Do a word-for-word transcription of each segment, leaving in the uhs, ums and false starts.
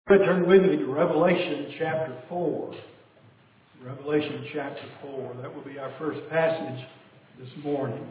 Turn with me to Revelation chapter four. Revelation chapter four. That will be our first passage this morning.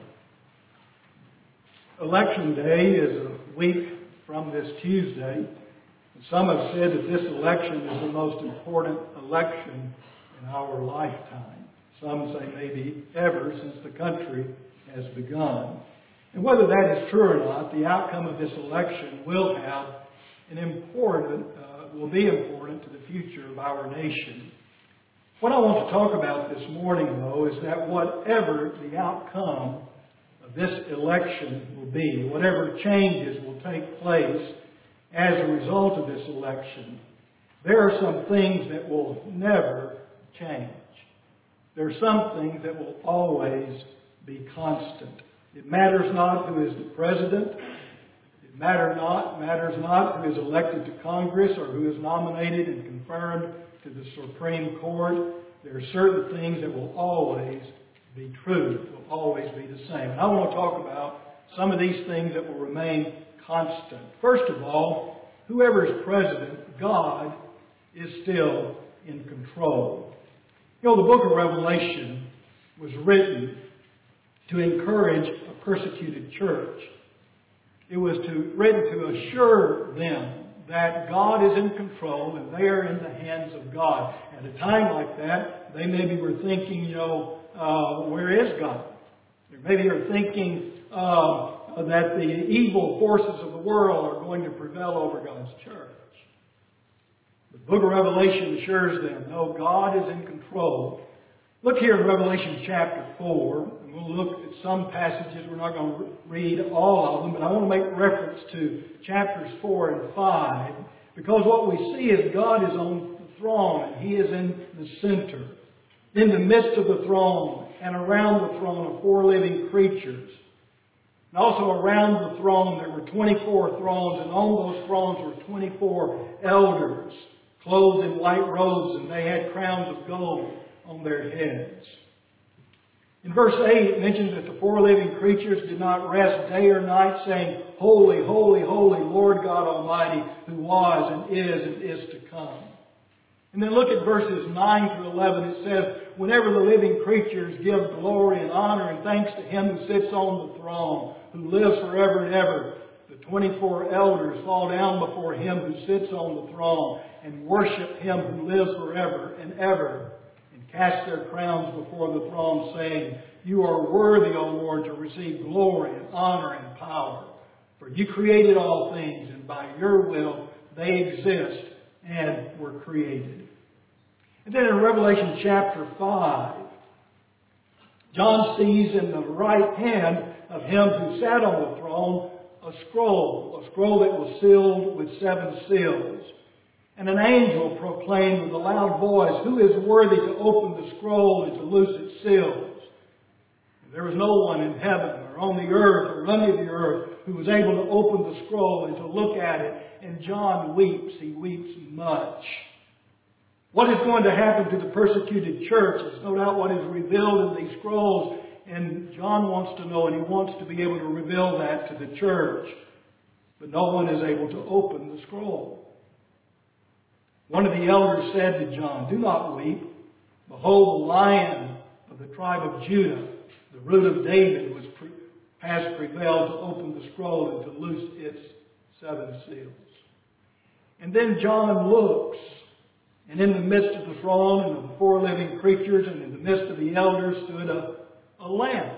Election Day is a week from this Tuesday. Some have said that this election is the most important election in our lifetime. Some say maybe ever since the country has begun. And whether that is true or not, the outcome of this election will have an important uh, will be important to the future of our nation. What I want to talk about this morning, though, is that whatever the outcome of this election will be, whatever changes will take place as a result of this election, there are some things that will never change. There are some things that will always be constant. It matters not who is the president. It matter not, matters not who is elected to Congress or who is nominated and confirmed to the Supreme Court. There are certain things that will always be true, will always be the same. And I want to talk about some of these things that will remain constant. First of all, whoever is president, God is still in control. You know, the book of Revelation was written to encourage a persecuted church. It was to, written to assure them that God is in control and they are in the hands of God. At a time like that, they maybe were thinking, you know, uh, where is God? Or maybe they're thinking uh, that the evil forces of the world are going to prevail over God's church. The book of Revelation assures them, no, God is in control. Look here in Revelation chapter four. And we'll look at some passages. We're not going to read all of them, but I want to make reference to chapters four and five, because what we see is God is on the throne, and He is in the center. In the midst of the throne and around the throne are four living creatures. And also around the throne there were twenty-four thrones, and on those thrones were twenty-four elders, clothed in white robes, and they had crowns of gold on their heads. In verse eight, it mentions that the four living creatures did not rest day or night, saying, Holy, holy, holy, Lord God Almighty, who was and is and is to come. And then look at verses nine through eleven. It says, whenever the living creatures give glory and honor and thanks to Him who sits on the throne, who lives forever and ever, the twenty-four elders fall down before Him who sits on the throne and worship Him who lives forever and ever, cast their crowns before the throne, saying, You are worthy, O Lord, to receive glory and honor and power. For You created all things, and by Your will they exist and were created. And then in Revelation chapter five, John sees in the right hand of Him who sat on the throne a scroll, a scroll that was sealed with seven seals. And an angel proclaimed with a loud voice, Who is worthy to open the scroll and to loose its seals? And there was no one in heaven or on the earth or under the earth who was able to open the scroll and to look at it. And John weeps. He weeps much. What is going to happen to the persecuted church is no doubt what is revealed in these scrolls. And John wants to know, and he wants to be able to reveal that to the church. But no one is able to open the scroll. One of the elders said to John, Do not weep. Behold, the Lion of the tribe of Judah, the root of David, was pre- has prevailed to open the scroll and to loose its seven seals. And then John looks, and in the midst of the throne and of the four living creatures and in the midst of the elders stood a, a lamb,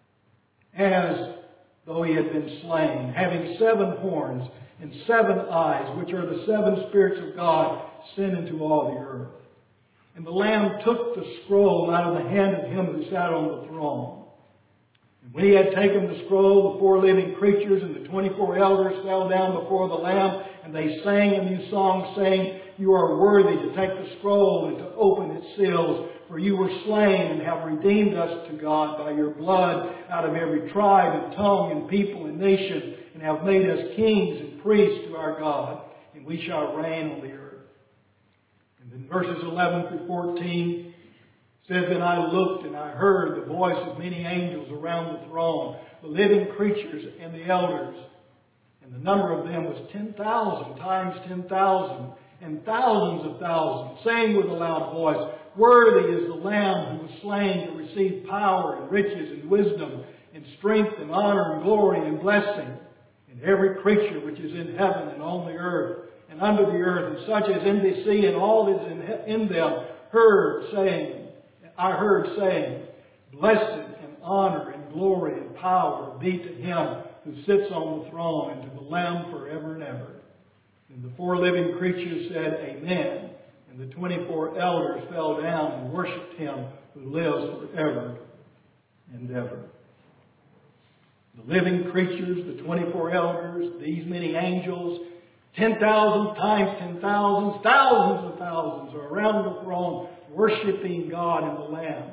as though he had been slain, having seven horns and seven eyes, which are the seven spirits of God sent into all the earth. And the Lamb took the scroll out of the hand of Him who sat on the throne. And when He had taken the scroll, the four living creatures and the twenty-four elders fell down before the Lamb, and they sang a new song, saying, You are worthy to take the scroll and to open its seals, for You were slain and have redeemed us to God by Your blood out of every tribe and tongue and people and nation, and have made us kings and priests to our God, and we shall reign on the earth. And then verses eleven through fourteen says, Then I looked and I heard the voice of many angels around the throne, the living creatures and the elders. And the number of them was ten thousand times ten thousand, and thousands of thousands, saying with a loud voice, "Worthy is the Lamb who was slain to receive power and riches and wisdom and strength and honor and glory and blessing. And every creature which is in heaven and on the earth and under the earth, and such as in the sea and all that is in, in them, heard saying, I heard saying, Blessed and honor and glory and power be to Him who sits on the throne and to the Lamb forever and ever." And the four living creatures said, "Amen." And the twenty-four elders fell down and worshipped Him who lives forever and ever. The living creatures, the twenty-four elders, these many angels, ten thousand times ten thousands, thousands of thousands are around the throne worshipping God and the Lamb.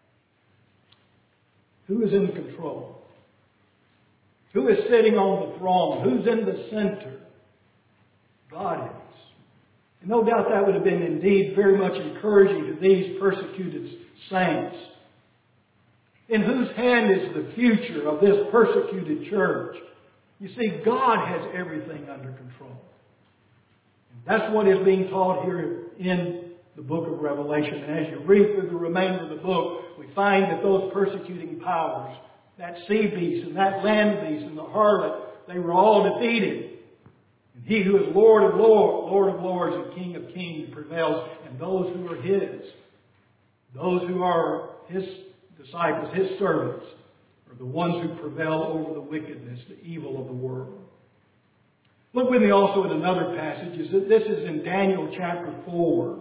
Who is in control? Who is sitting on the throne? Who's in the center? God is. And no doubt that would have been indeed very much encouraging to these persecuted saints. In whose hand is the future of this persecuted church? You see, God has everything under control. And that's what is being taught here in the book of Revelation. And as you read through the remainder of the book, we find that those persecuting powers, that sea beast and that land beast and the harlot, they were all defeated. And He who is Lord of Lords, Lord of Lords and King of Kings prevails. And those who are His, those who are His disciples, His servants, are the ones who prevail over the wickedness, the evil of the world. Look with me also at another passage. This is in Daniel chapter four.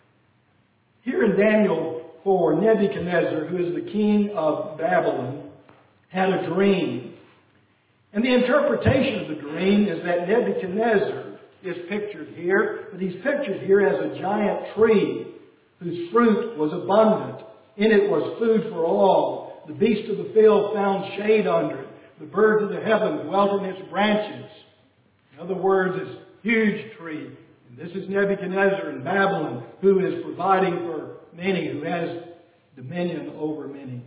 Here in Daniel four, Nebuchadnezzar, who is the king of Babylon, had a dream. And the interpretation of the dream is that Nebuchadnezzar is pictured here, but he's pictured here as a giant tree whose fruit was abundant. In it was food for all. The beasts of the field found shade under it. The birds of the heaven dwelt in its branches. In other words, this huge tree. And this is Nebuchadnezzar in Babylon, who is providing for many, who has dominion over many.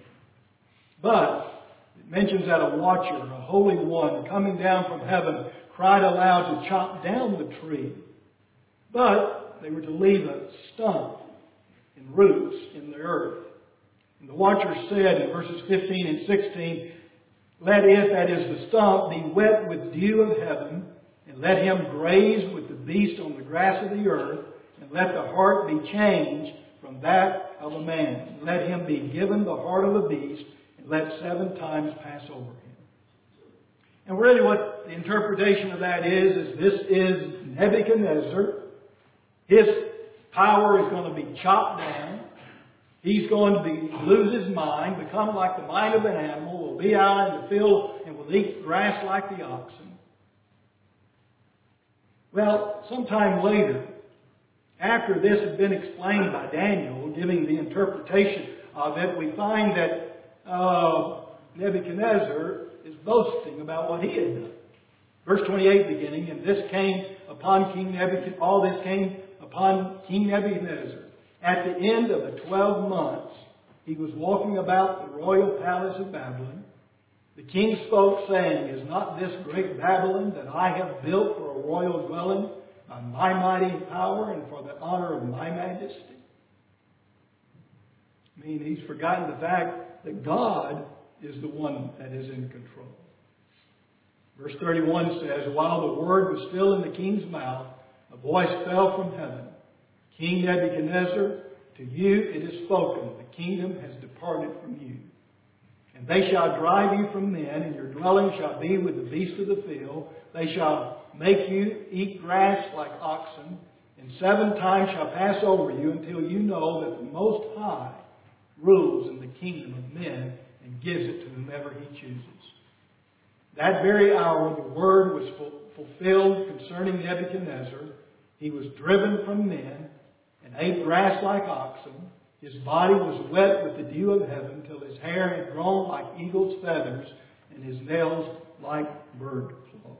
But it mentions that a watcher, a holy one, coming down from heaven, cried aloud to chop down the tree. But they were to leave a stump and roots in the earth. And the watcher said in verses fifteen and sixteen, "Let it," that is the stump, "be wet with dew of heaven, and let him graze with the beast on the grass of the earth, and let the heart be changed from that of a man. Let him be given the heart of a beast, and let seven times pass over him." And really what the interpretation of that is, is this is Nebuchadnezzar. His power is going to be chopped down. He's going to be, lose his mind, become like the mind of an animal, will be out in the field and will eat grass like the oxen. Well, sometime later, after this had been explained by Daniel, giving the interpretation of it, we find that uh, Nebuchadnezzar is boasting about what he had done. Verse twenty-eight beginning, "And this came upon King Nebuchadnezzar, all this came upon King Nebuchadnezzar. At the end of the twelve months, he was walking about the royal palace of Babylon. The king spoke, saying, Is not this great Babylon that I have built for a royal dwelling by my mighty power and for the honor of my majesty?" I mean, he's forgotten the fact that God is the one that is in control. Verse thirty-one says, "While the word was still in the king's mouth, a voice fell from heaven. King Nebuchadnezzar, to you it is spoken, the kingdom has departed from you. And they shall drive you from men, and your dwelling shall be with the beasts of the field. They shall make you eat grass like oxen, and seven times shall pass over you until you know that the Most High rules in the kingdom of men and gives it to whomever He chooses." That very hour the word was fulfilled concerning Nebuchadnezzar. He was driven from men and ate grass like oxen. His body was wet with the dew of heaven till his hair had grown like eagle's feathers and his nails like bird claws.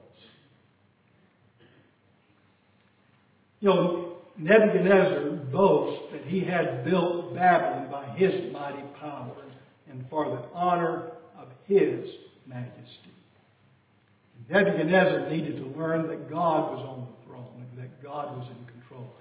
You know, Nebuchadnezzar boasts that he had built Babylon by his mighty power and for the honor of his majesty. Nebuchadnezzar needed to learn that God was on the throne and that God was in control.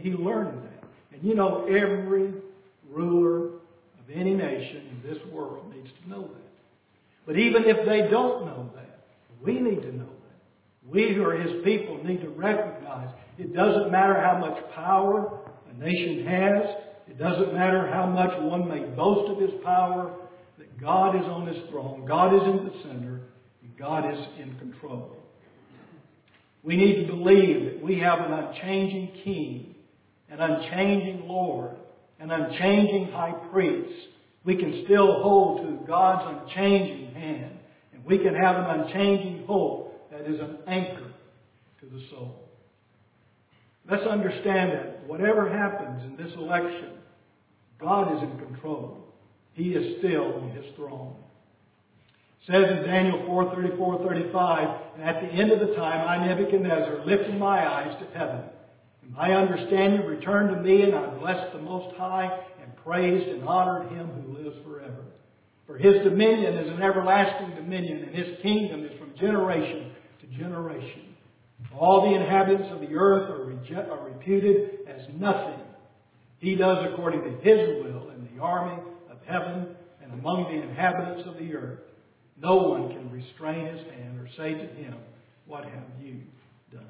he learned that. And you know, every ruler of any nation in this world needs to know that. But even if they don't know that, we need to know that. We who are His people need to recognize it doesn't matter how much power a nation has. It doesn't matter how much one may boast of his power, that God is on His throne, God is in the center, and God is in control. We need to believe that we have an unchanging King, an unchanging Lord, an unchanging High Priest. We can still hold to God's unchanging hand, and we can have an unchanging hope that is an anchor to the soul. Let's understand that whatever happens in this election, God is in control. He is still on His throne. It says in Daniel four, thirty-four, thirty-five, and at the end of the time, I, Nebuchadnezzar, lifted my eyes to heaven. And my understanding returned to me, and I blessed the Most High, and praised and honored Him who lives forever. For His dominion is an everlasting dominion, and His kingdom is from generation to generation. All the inhabitants of the earth are, reject, are reputed as nothing. He does according to His will in the army of heaven and among the inhabitants of the earth. No one can restrain His hand or say to Him, what have you done?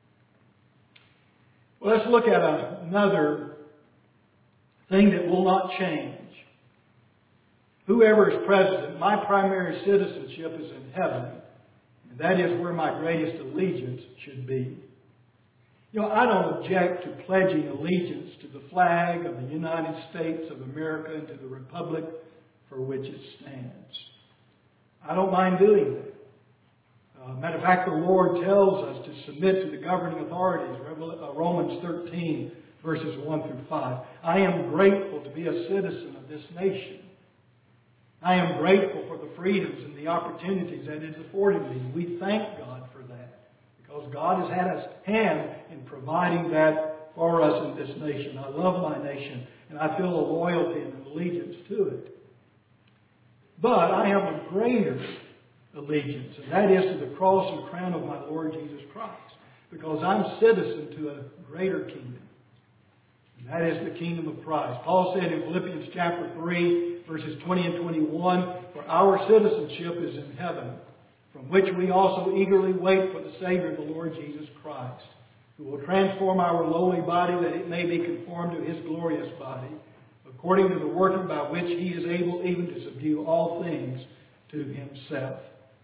Well, let's look at another thing that will not change. Whoever is president, my primary citizenship is in heaven, and that is where my greatest allegiance should be. You know, I don't object to pledging allegiance to the flag of the United States of America and to the republic for which it stands. I don't mind doing that. Uh, matter of fact, the Lord tells us to submit to the governing authorities, Romans thirteen, verses one through five. I am grateful to be a citizen of this nation. I am grateful for the freedoms and the opportunities that it has afforded me. We thank God for that, because God has had His hand in providing that for us in this nation. I love my nation, and I feel a loyalty and an allegiance to it. But I have a greater allegiance, and that is to the cross and crown of my Lord Jesus Christ, because I'm citizen to a greater kingdom. And that is the kingdom of Christ. Paul said in Philippians chapter three, verses twenty and twenty-one, for our citizenship is in heaven, from which we also eagerly wait for the Savior, the Lord Jesus Christ, who will transform our lowly body that it may be conformed to His glorious body, according to the working by which He is able even to subdue all things to Himself.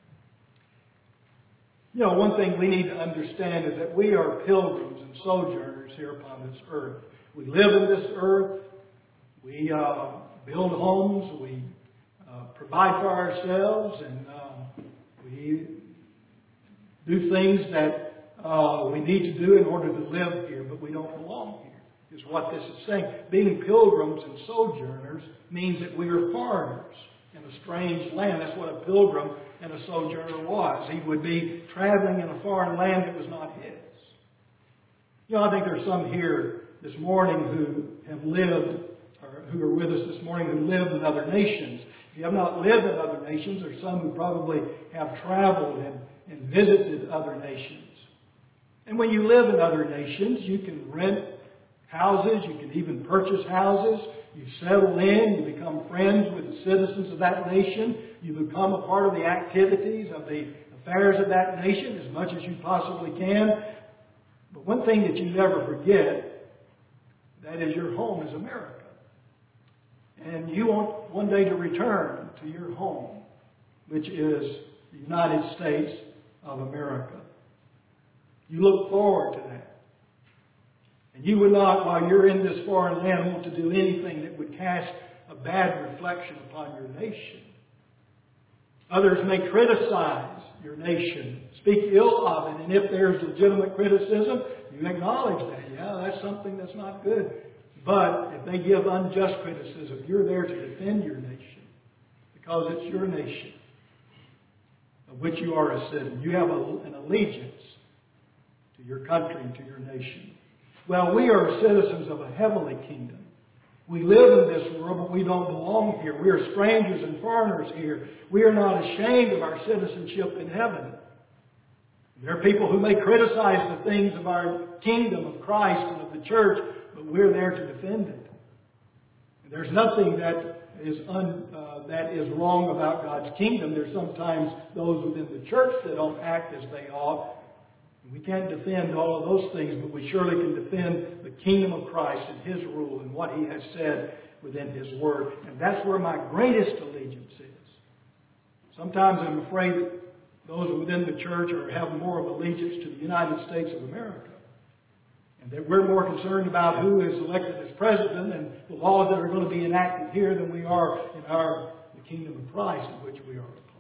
You know, one thing we need to understand is that we are pilgrims and sojourners here upon this earth. We live in this earth. We uh, build homes. We uh, provide for ourselves. And uh, we do things that uh, we need to do in order to live here, but we don't belong here, is what this is saying. Being pilgrims and sojourners means that we are foreigners in a strange land. That's what a pilgrim and a sojourner was. He would be traveling in a foreign land that was not his. You know, I think there's some here this morning who have lived, or who are with us this morning, who live in other nations. If you have not lived in other nations, there's some who probably have traveled and, and visited other nations. And when you live in other nations, you can rent houses, you can even purchase houses. You settle in, you become friends with the citizens of that nation. You become a part of the activities of the affairs of that nation as much as you possibly can. But one thing that you never forget, that is your home is America. And you want one day to return to your home, which is the United States of America. You look forward to that. And you would not, while you're in this foreign land, want to do anything that would cast a bad reflection upon your nation. Others may criticize your nation, speak ill of it, and if there's legitimate criticism, you acknowledge that. Yeah, that's something that's not good. But if they give unjust criticism, you're there to defend your nation, because it's your nation of which you are a citizen. You have a, an allegiance to your country and to your nation. Well, we are citizens of a heavenly kingdom. We live in this world, but we don't belong here. We are strangers and foreigners here. We are not ashamed of our citizenship in heaven. There are people who may criticize the things of our kingdom of Christ and of the church, we're there to defend it. And there's nothing that is un, uh, that is wrong about God's kingdom. There's sometimes those within the church that don't act as they ought. We can't defend all of those things, but we surely can defend the kingdom of Christ and His rule and what He has said within His Word. And that's where my greatest allegiance is. Sometimes I'm afraid that those within the church are have more of allegiance to the United States of America. And that we're more concerned about who is elected as president and the laws that are going to be enacted here than we are in our the kingdom of Christ in which we are a part.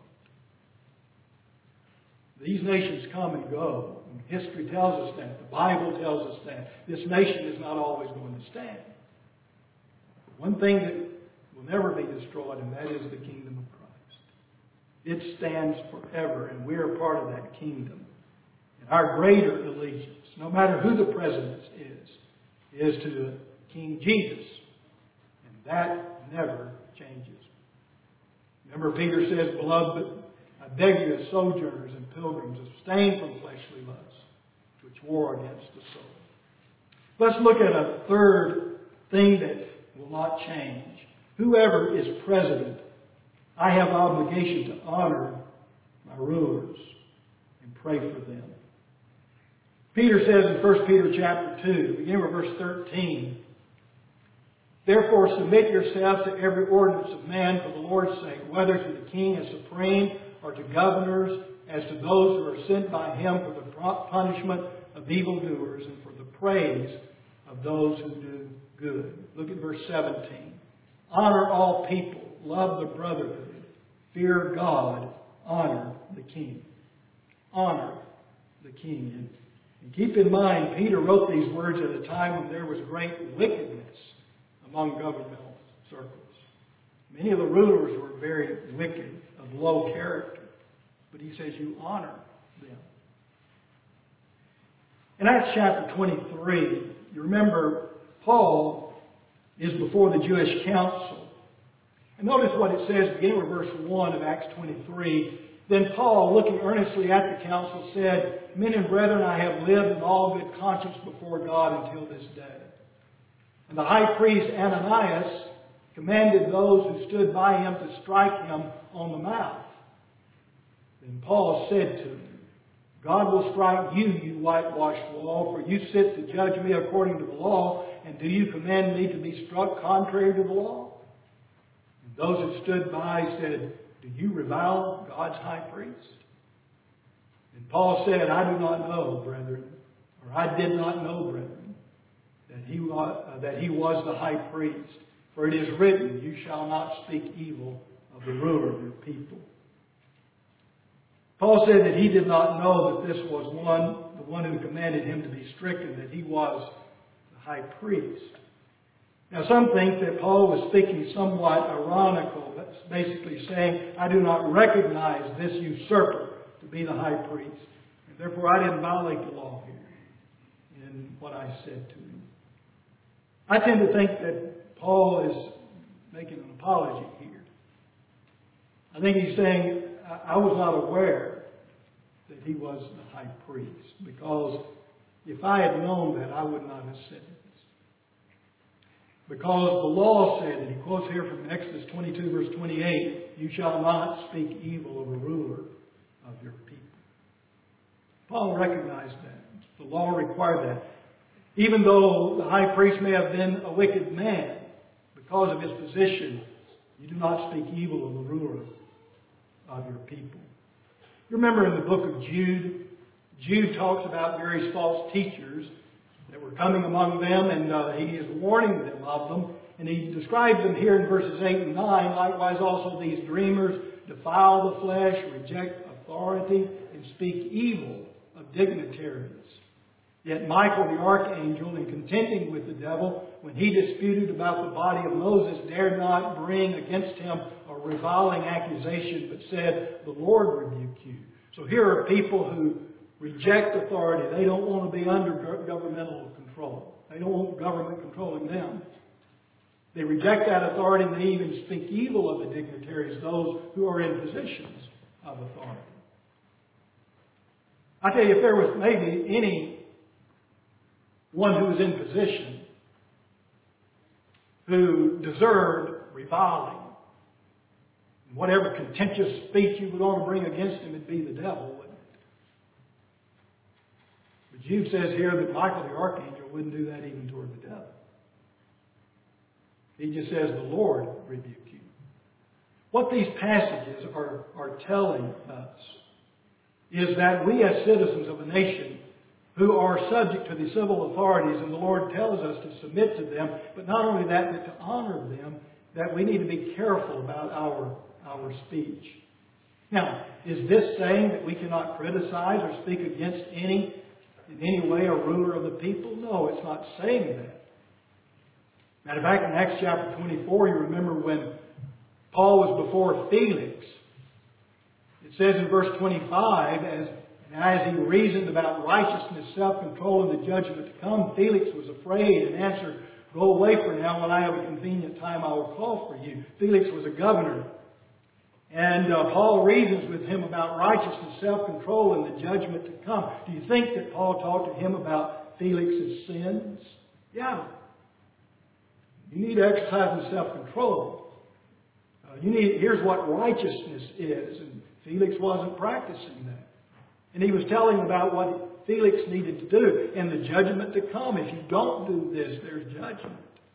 These nations come and go. And history tells us that. The Bible tells us that. This nation is not always going to stand. One thing that will never be destroyed, and that is the kingdom of Christ. It stands forever, and we are part of that kingdom. And our greater allegiance, no matter who the president is, is to King Jesus. And that never changes. Remember, Peter says, "Beloved, I beg you as sojourners and pilgrims, abstain from fleshly lusts, which war against the soul." Let's look at a third thing that will not change. Whoever is president, I have obligation to honor my rulers and pray for them. Peter says in First Peter chapter two, beginning with verse thirteen, "Therefore submit yourselves to every ordinance of man for the Lord's sake, whether to the king as supreme, or to governors, as to those who are sent by him for the punishment of evildoers and for the praise of those who do good." Look at verse seventeen. "Honor all people, love the brotherhood, fear God, honor the king." Honor the king. And, and keep in mind, Peter wrote these words at a time when there was great wickedness among governmental circles. Many of the rulers were very wicked, of low character. But he says you honor them. In Acts chapter twenty-three, you remember Paul is before the Jewish council. And notice what it says, beginning with verse one of Acts twenty-three. "Then Paul, looking earnestly at the council, said, 'Men and brethren, I have lived in all good conscience before God until this day.' And the high priest Ananias commanded those who stood by him to strike him on the mouth. Then Paul said to him, 'God will strike you, you whitewashed wall, for you sit to judge me according to the law, and do you command me to be struck contrary to the law?' And those who stood by said, 'Do you revile God's high priest?' And Paul said, 'I do not know, brethren, or I did not know, brethren, that he was, uh, that he was the high priest. For it is written, you shall not speak evil of the ruler of your people.'" Paul said that he did not know that this was one, the one who commanded him to be stricken, that he was the high priest. Now some think that Paul was speaking somewhat ironical, but basically saying, "I do not recognize this usurper to be the high priest, and therefore I didn't violate the law here in what I said to him." I tend to think that Paul is making an apology here. I think he's saying, I was not aware that he was the high priest, because if I had known that, I would not have said this. Because the law said, and he quotes here from Exodus twenty-two verse twenty-eight, "You shall not speak evil of a ruler of your people." Paul recognized that. The law required that. Even though the high priest may have been a wicked man, because of his position, you do not speak evil of the ruler of your people. You remember in the book of Jude, Jude talks about various false teachers that were coming among them, and uh, he is warning them of them. And he describes them here in verses eight and nine. "Likewise also these dreamers defile the flesh, reject authority, and speak evil of dignitaries. Yet Michael the archangel, in contending with the devil, when he disputed about the body of Moses, dared not bring against him a reviling accusation, but said, 'The Lord rebuke you.'" So here are people who reject authority. They don't want to be under governmental control. They don't want government controlling them. They reject that authority, and they even speak evil of the dignitaries, those who are in positions of authority. I tell you, if there was maybe any one who was in position who deserved reviling. Whatever contentious speech you were going to bring against him would be the devil, wouldn't it? But Jude says here that Michael the archangel wouldn't do that even toward the devil. He just says, the Lord rebuke you. What these passages are, are telling us is that we as citizens of a nation who are subject to the civil authorities, and the Lord tells us to submit to them, but not only that, but to honor them, that we need to be careful about our, our speech. Now, is this saying that we cannot criticize or speak against any, in any way, a ruler of the people? No, it's not saying that. Matter of fact, in Acts chapter twenty-four, you remember when Paul was before Felix. It says in verse twenty-five, as, as he reasoned about righteousness, self-control, and the judgment to come, Felix was afraid and answered, "Go away for now. When I have a convenient time, I will call for you." Felix was a governor. And uh, Paul reasons with him about righteousness, self-control, and the judgment to come. Do you think that Paul talked to him about Felix's sins? Yeah. You need to exercise the self-control. Uh, you need. Here's what righteousness is. And Felix wasn't practicing that. And he was telling about what Felix needed to do and the judgment to come. If you don't do this, there's judgment.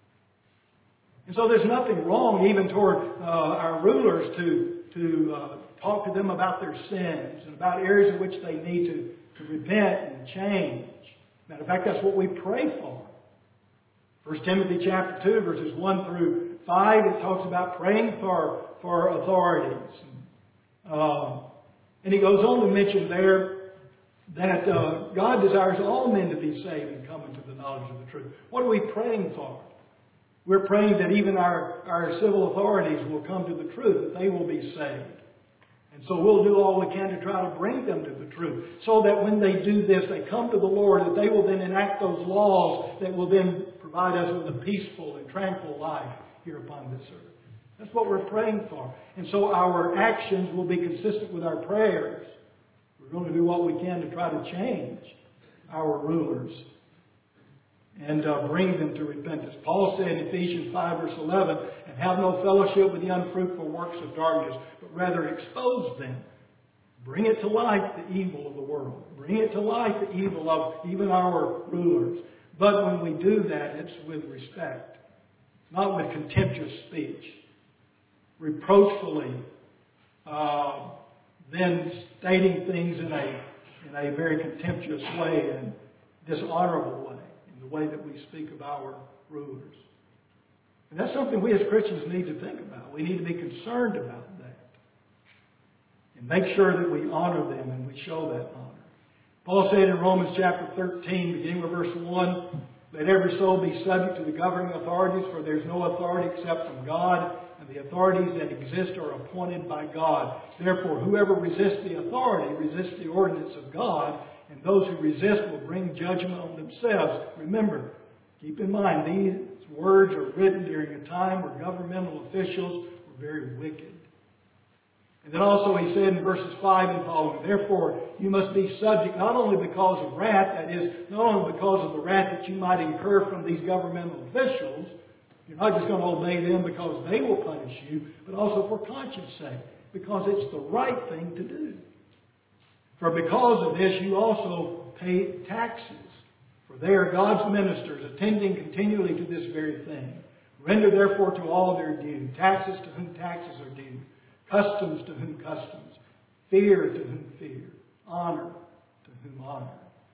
And so there's nothing wrong even toward uh, our rulers to, to uh, talk to them about their sins and about areas in which they need to, to repent and change. Matter of fact, that's what we pray for. First Timothy chapter two, verses one through five, it talks about praying for, for authorities. Uh, and he goes on to mention there that uh, God desires all men to be saved and come into the knowledge of the truth. What are we praying for? We're praying that even our, our civil authorities will come to the truth, that they will be saved. And so we'll do all we can to try to bring them to the truth, so that when they do this, they come to the Lord, that they will then enact those laws that will then provide us with a peaceful and tranquil life here upon this earth. That's what we're praying for. And so our actions will be consistent with our prayers. We're going to do what we can to try to change our rulers and uh, bring them to repentance. Paul said in Ephesians five, verse eleven, "And have no fellowship with the unfruitful works of darkness, but rather expose them. Bring it to light, the evil of the world. Bring it to light, the evil of even our rulers." But when we do that, it's with respect, not with contemptuous speech, reproachfully, uh, then stating things in a in a very contemptuous way and dishonorable way, in the way that we speak of our rulers. And that's something we as Christians need to think about. We need to be concerned about that. And make sure that we honor them and we show that honor. Paul said in Romans chapter thirteen, beginning with verse one, "Let every soul be subject to the governing authorities, for there is no authority except from God, and the authorities that exist are appointed by God. Therefore, whoever resists the authority resists the ordinance of God, and those who resist will bring judgment on themselves." Remember, keep in mind, these words are written during a time where governmental officials were very wicked. And then also he said in verses five and following, "Therefore you must be subject not only because of wrath," that is, not only because of the wrath that you might incur from these governmental officials. You're not just going to obey them because they will punish you, but also for conscience sake, because it's the right thing to do. For because of this you also pay taxes, for they are God's ministers, attending continually to this very thing. Render therefore to all their due, taxes to whom taxes are due, customs to whom customs, fear to whom fear, honor to whom honor.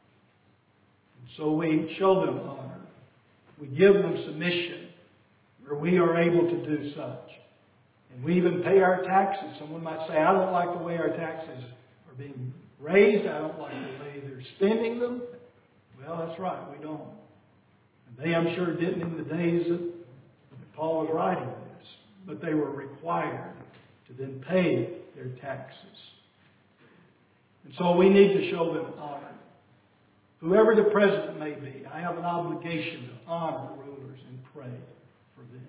And so we show them honor. We give them submission where we are able to do such. And we even pay our taxes. Someone might say, "I don't like the way our taxes are being raised. I don't like the way they're spending them." Well, that's right. We don't. And they, I'm sure, didn't in the days that Paul was writing this. But they were required to then pay their taxes. And so we need to show them honor. Whoever the president may be, I have an obligation to honor rulers and pray for them.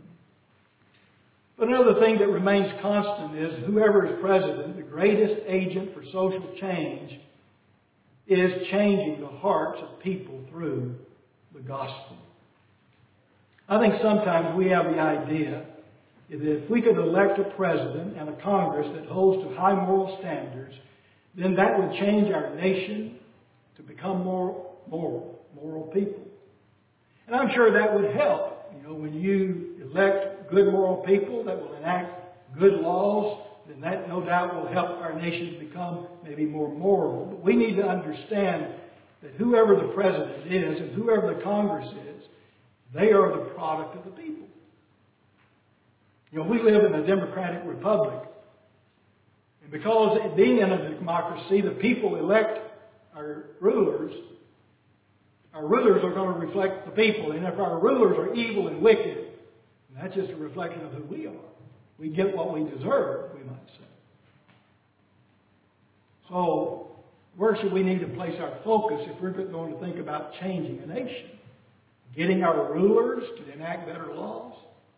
But another thing that remains constant is whoever is president, the greatest agent for social change, is changing the hearts of people through the gospel. I think sometimes we have the idea that if we could elect a president and a Congress that holds to high moral standards, then that would change our nation to become more moral, moral people. And I'm sure that would help. You know, when you elect good moral people that will enact good laws, then that no doubt will help our nation become maybe more moral. But we need to understand that whoever the president is and whoever the Congress is, they are the product of the people. You know, we live in a democratic republic. And because being in a democracy, the people elect our rulers. Our rulers are going to reflect the people. And if our rulers are evil and wicked, that's just a reflection of who we are. We get what we deserve, we might say. So, where should we need to place our focus if we're going to think about changing a nation? Getting our rulers to enact better laws?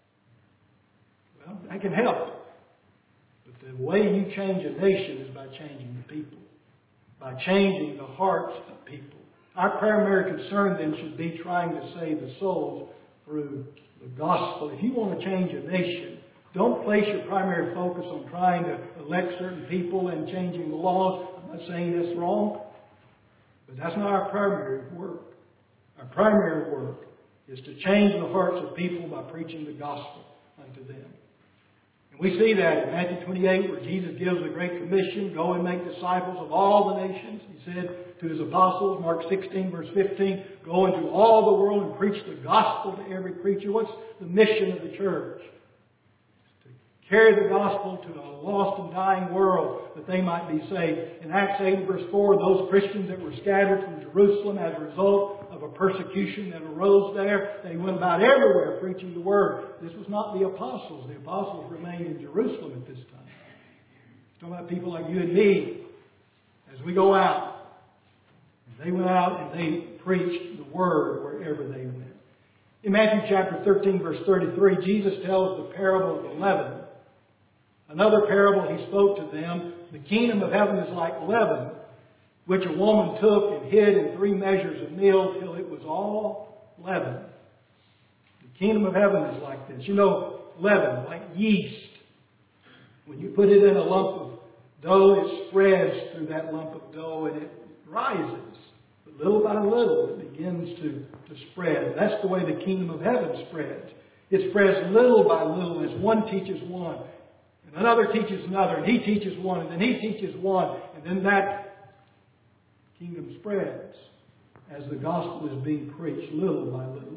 Well, that can help. But the way you change a nation is by changing the people. By changing the hearts of people. Our primary concern then should be trying to save the souls through the gospel. If you want to change a nation, don't place your primary focus on trying to elect certain people and changing the laws. I'm not saying that's wrong, but that's not our primary work. Our primary work is to change the hearts of people by preaching the gospel unto them. And we see that in Matthew twenty-eight, where Jesus gives the Great Commission, go and make disciples of all the nations. He said to His apostles, Mark sixteen, verse fifteen, go into all the world and preach the gospel to every creature. What's the mission of the church? Carry the gospel to a lost and dying world that they might be saved. In Acts eight, verse four, those Christians that were scattered from Jerusalem as a result of a persecution that arose there, they went about everywhere preaching the word. This was not the apostles. The apostles remained in Jerusalem at this time. It's talking about people like you and me as we go out. They went out and they preached the word wherever they went. In Matthew chapter thirteen, verse thirty-three, Jesus tells the parable of the leaven. Another parable he spoke to them, the kingdom of heaven is like leaven, which a woman took and hid in three measures of meal till it was all leavened. The kingdom of heaven is like this. You know, leaven, like yeast. When you put it in a lump of dough, it spreads through that lump of dough and it rises. But little by little, it begins to, to spread. That's the way the kingdom of heaven spreads. It spreads little by little as one teaches one. And another teaches another, and he teaches one, and then he teaches one, and then that kingdom spreads as the gospel is being preached little by little.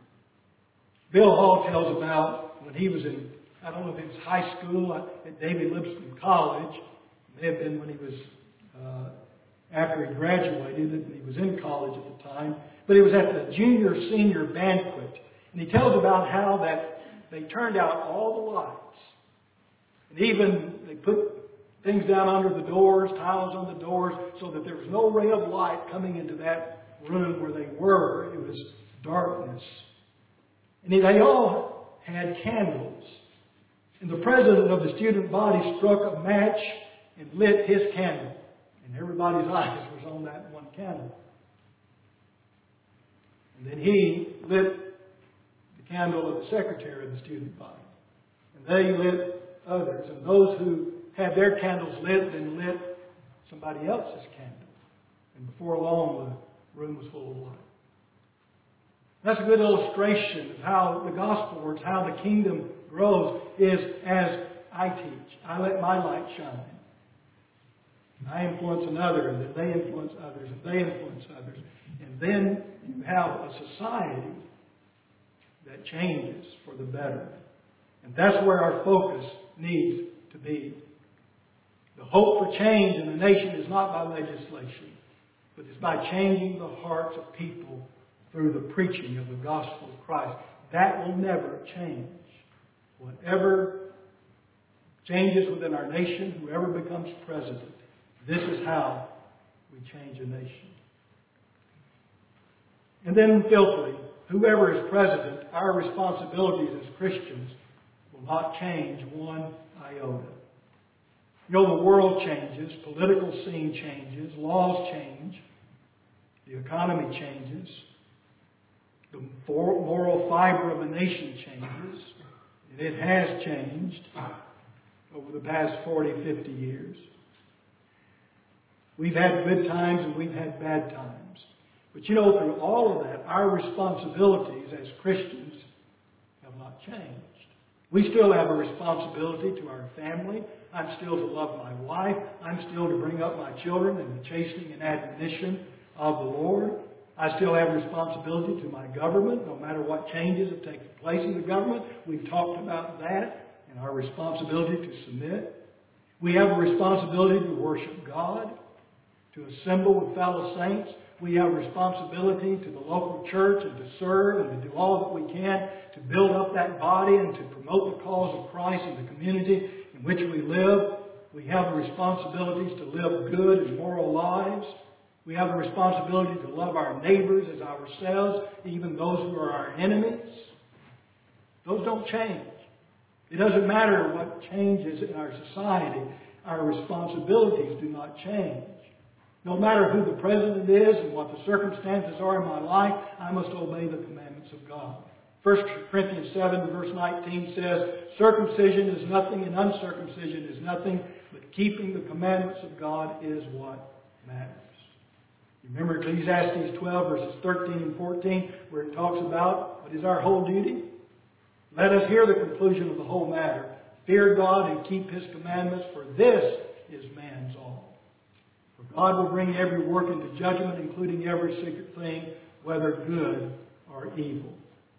Bill Hall tells about when he was in, I don't know if it was high school, at David Lipscomb College. It may have been when he was, uh, after he graduated, and he was in college at the time. But it was at the junior senior banquet. And he tells about how that they turned out all the lights. And even they put things down under the doors, tiles on the doors, so that there was no ray of light coming into that room where they were. It was darkness. And they all had candles. And the president of the student body struck a match and lit his candle. And everybody's eyes was on that one candle. And then he lit the candle of the secretary of the student body. And they lit others. And those who had their candles lit then lit somebody else's candle. And before long, the room was full of light. That's a good illustration of how the gospel works, how the kingdom grows, is as I teach. I let my light shine. I influence another, and then they influence others, and they influence others. And then you have a society that changes for the better. And that's where our focus needs to be. The hope for change in the nation is not by legislation, but it's by changing the hearts of people through the preaching of the gospel of Christ. That will never change. Whatever changes within our nation, whoever becomes president, this is how we change a nation. And then, fifthly, whoever is president, our responsibilities as Christians will not change one iota. You know, the world changes, political scene changes, laws change, the economy changes. the moral fiber of a nation changes, and it has changed over the past forty, fifty years. We've had good times and we've had bad times. But you know, through all of that, our responsibilities as Christians have not changed. We still have a responsibility to our family. I'm still to love my wife. I'm still to bring up my children in the chastening and admonition of the Lord. I still have responsibility to my government, no matter what changes have taken place in the government. We've talked about that and our responsibility to submit. We have a responsibility to worship God, to assemble with fellow saints. We have a responsibility to the local church and to serve and to do all that we can to build up that body and to promote the cause of Christ in the community in which we live. We have the responsibilities to live good and moral lives. We have the responsibility to love our neighbors as ourselves, even those who are our enemies. Those don't change. It doesn't matter what changes in our society. Our responsibilities do not change. No matter who the president is and what the circumstances are in my life, I must obey the commandments of God. First Corinthians seven verse nineteen says, circumcision is nothing and uncircumcision is nothing, but keeping the commandments of God is what matters. You remember Ecclesiastes twelve verses thirteen and fourteen where it talks about what is our whole duty? Let us hear the conclusion of the whole matter. Fear God and keep His commandments, for this is man's all. For God will bring every work into judgment, including every secret thing, whether good or evil.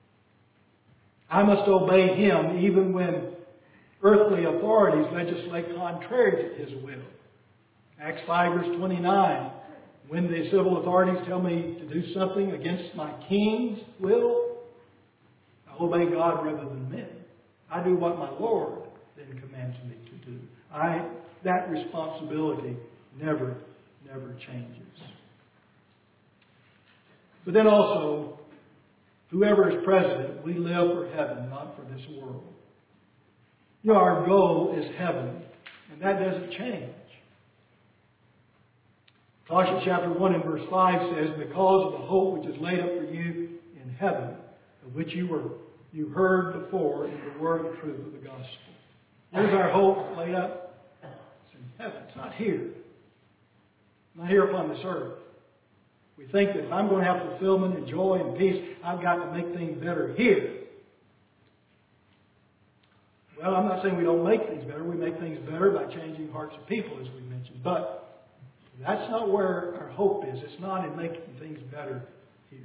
I must obey Him even when earthly authorities legislate contrary to His will. Acts five verse twenty-nine. When the civil authorities tell me to do something against my king's will, I obey God rather than men. I do what my Lord then commands me to do. I that responsibility never, never changes. But then also, whoever is president, we live for heaven, not for this world. You know, our goal is heaven, and that doesn't change. Colossians chapter one and verse five says, because of the hope which is laid up for you in heaven, of which you were you heard before in the word of truth of the gospel. Where's our hope laid up? It's in heaven. It's not here. It's not here upon this earth. We think that if I'm going to have fulfillment and joy and peace, I've got to make things better here. Well, I'm not saying we don't make things better. We make things better by changing hearts of people, as we mentioned. But that's not where our hope is. It's not in making things better here.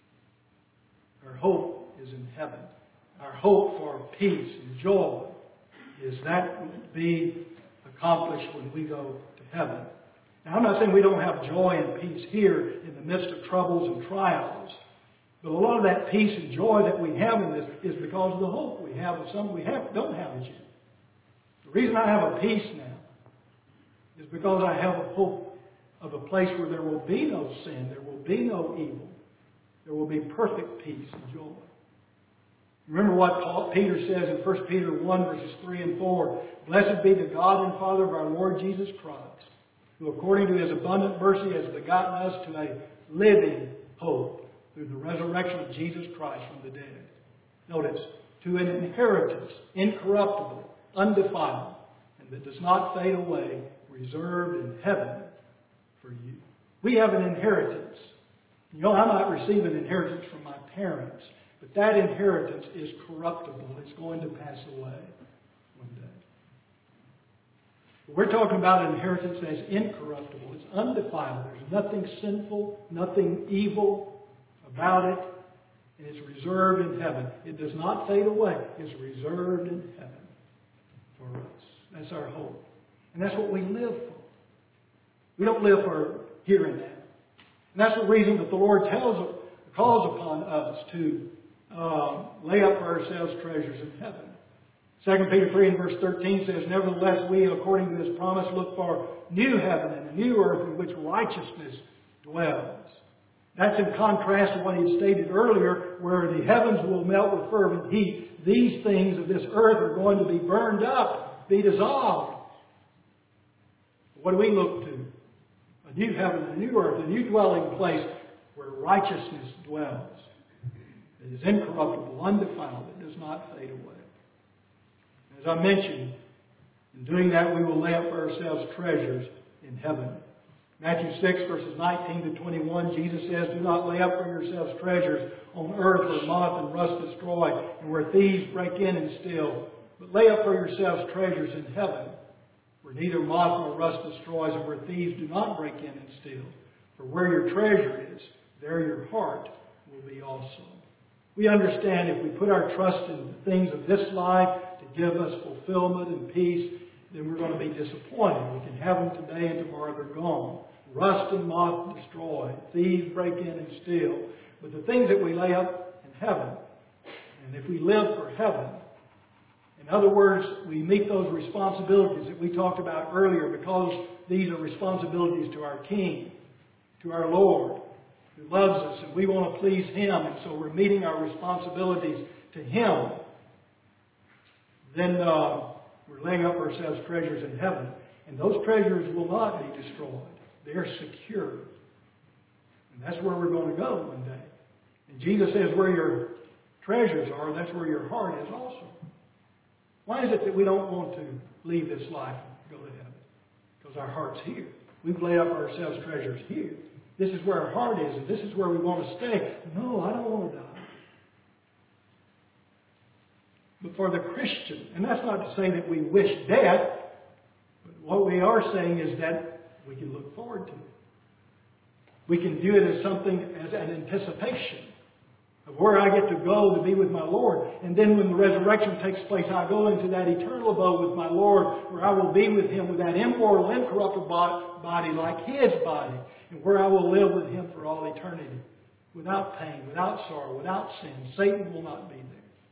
Our hope is in heaven. Our hope for peace and joy is that will be accomplished when we go to heaven. Now, I'm not saying we don't have joy and peace here in the midst of troubles and trials. But a lot of that peace and joy that we have in this is because of the hope we have of something we have, don't have as yet. The reason I have a peace now is because I have a hope of a place where there will be no sin, there will be no evil. There will be perfect peace and joy. Remember what Paul, Peter says in First Peter one, verses three and four. Blessed be the God and Father of our Lord Jesus Christ, who according to His abundant mercy has begotten us to a living hope through the resurrection of Jesus Christ from the dead. Notice, to an inheritance, incorruptible, undefiled, and that does not fade away, reserved in heaven for you. We have an inheritance. You know, I might receive an inheritance from my parents, but that inheritance is corruptible. It's going to pass away one day. We're talking about an inheritance that's incorruptible. It's undefiled. There's nothing sinful, nothing evil about it, and it's reserved in heaven. It does not fade away. It's reserved in heaven for us. That's our hope. And that's what we live for. We don't live for here and now. And that's the reason that the Lord tells, calls upon us to uh, lay up for ourselves treasures in heaven. Second Peter three and verse thirteen says, nevertheless we, according to His promise, look for new heaven and a new earth in which righteousness dwells. That's in contrast to what he stated earlier, where the heavens will melt with fervent heat. These things of this earth are going to be burned up, be dissolved. What do we look to? A new heaven, a new earth, a new dwelling place where righteousness dwells. that is incorruptible, undefiled, that does not fade away. As I mentioned, in doing that we will lay up for ourselves treasures in heaven. Matthew six, verses nineteen to twenty-one, Jesus says, "Do not lay up for yourselves treasures on earth where moth and rust destroy, and where thieves break in and steal. But lay up for yourselves treasures in heaven, where neither moth nor rust destroys, and where thieves do not break in and steal. For where your treasure is, there your heart will be also." We understand if we put our trust in the things of this life to give us fulfillment and peace, then we're going to be disappointed. We can have them today and tomorrow they're gone. Rust and moth destroy. Thieves break in and steal. But the things that we lay up in heaven, and if we live for heaven, in other words, we meet those responsibilities that we talked about earlier because these are responsibilities to our King, to our Lord, who loves us, and we want to please Him, and so we're meeting our responsibilities to Him. Then uh, we're laying up ourselves treasures in heaven, and those treasures will not be destroyed. They're secure. And that's where we're going to go one day. And Jesus says where your treasures are, that's where your heart is also. Why is it that we don't want to leave this life and go to heaven? Because our heart's here. We've laid up ourselves treasures here. This is where our heart is, and this is where we want to stay. No, I don't want to die. But for the Christian, and that's not to say that we wish death, but what we are saying is that we can look forward to it. We can view it as something, as an anticipation of where I get to go to be with my Lord. And then when the resurrection takes place, I go into that eternal abode with my Lord, where I will be with Him with that immortal, incorruptible body like His body, and where I will live with Him for all eternity, without pain, without sorrow, without sin. Satan will not be there.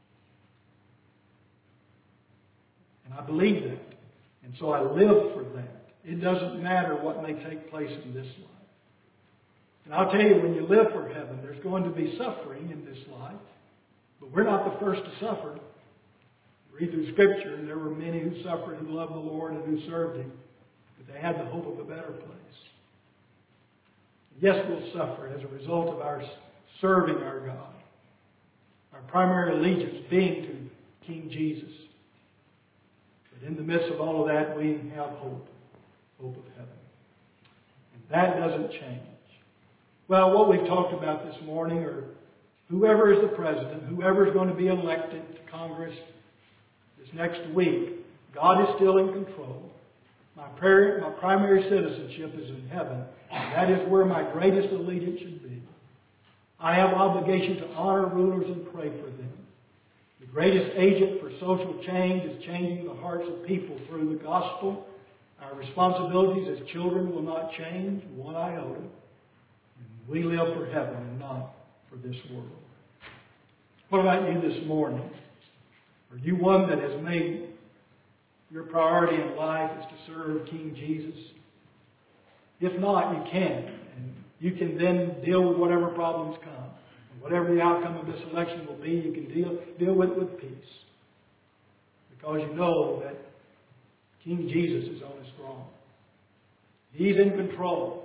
And I believe that. And so I live for that. It doesn't matter what may take place in this life. And I'll tell you, when you live for heaven, there's going to be suffering in this life. But we're not the first to suffer. Read through Scripture, and there were many who suffered, who loved the Lord, and who served Him. But they had the hope of a better place. Yes, we'll suffer as a result of our serving our God. Our primary allegiance being to King Jesus. But in the midst of all of that, we have hope. Hope of heaven. And that doesn't change. Well, what we've talked about this morning, or whoever is the president, whoever is going to be elected to Congress this next week, God is still in control. My, prayer, my primary citizenship is in heaven, and that is where my greatest allegiance should be. I have obligation to honor rulers and pray for them. The greatest agent for social change is changing the hearts of people through the gospel. Our responsibilities as children will not change one iota. We live for heaven and not for this world. What about you this morning? Are you one that has made your priority in life is to serve King Jesus? If not, you can. And you can then deal with whatever problems come. And whatever the outcome of this election will be, you can deal, deal with it with peace. Because you know that King Jesus is on His throne. He's in control.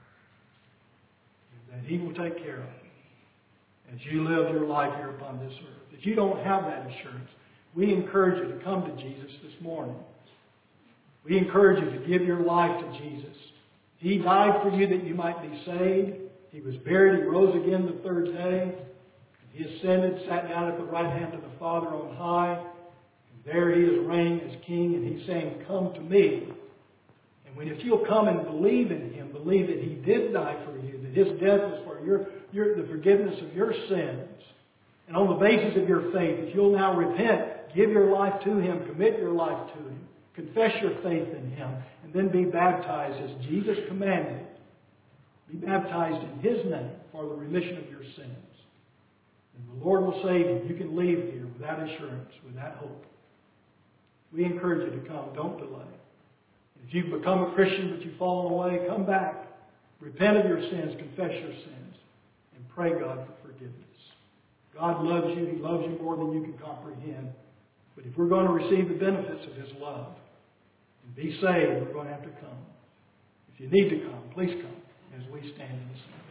That He will take care of you as you live your life here upon this earth. If you don't have that assurance, we encourage you to come to Jesus this morning. We encourage you to give your life to Jesus. He died for you that you might be saved. He was buried. He rose again the third day. He ascended, sat down at the right hand of the Father on high. And there He is reigning as King, and He's saying, "Come to me." And when if you'll come and believe in Him, believe that He did die for you, that His death was for your, your the forgiveness of your sins. And on the basis of your faith, if you'll now repent, give your life to Him, commit your life to Him, confess your faith in Him, and then be baptized as Jesus commanded. Be baptized in His name for the remission of your sins. And the Lord will save you. You can leave here with that assurance, with that hope. We encourage you to come. Don't delay. If you've become a Christian but you've fallen away, come back. Repent of your sins, confess your sins, and pray God for forgiveness. God loves you. He loves you more than you can comprehend. But if we're going to receive the benefits of His love and be saved, we're going to have to come. If you need to come, please come as we stand in the same.